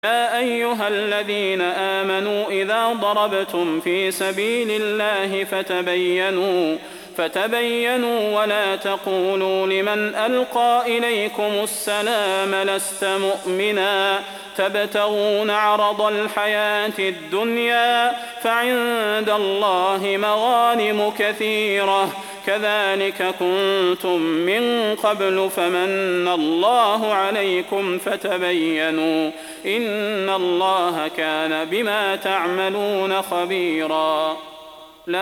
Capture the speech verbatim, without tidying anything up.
يا أيها الذين آمنوا إذا ضربتم في سبيل الله فتبينوا فتبينوا ولا تقولوا لمن ألقى إليكم السلام لست مؤمنا تبتغون عرض الحياة الدنيا فعند الله مغانم كثيرة كذلك كنتم من قبل فمن الله عليكم فتبينوا إن الله كان بما تعملون خبيرا.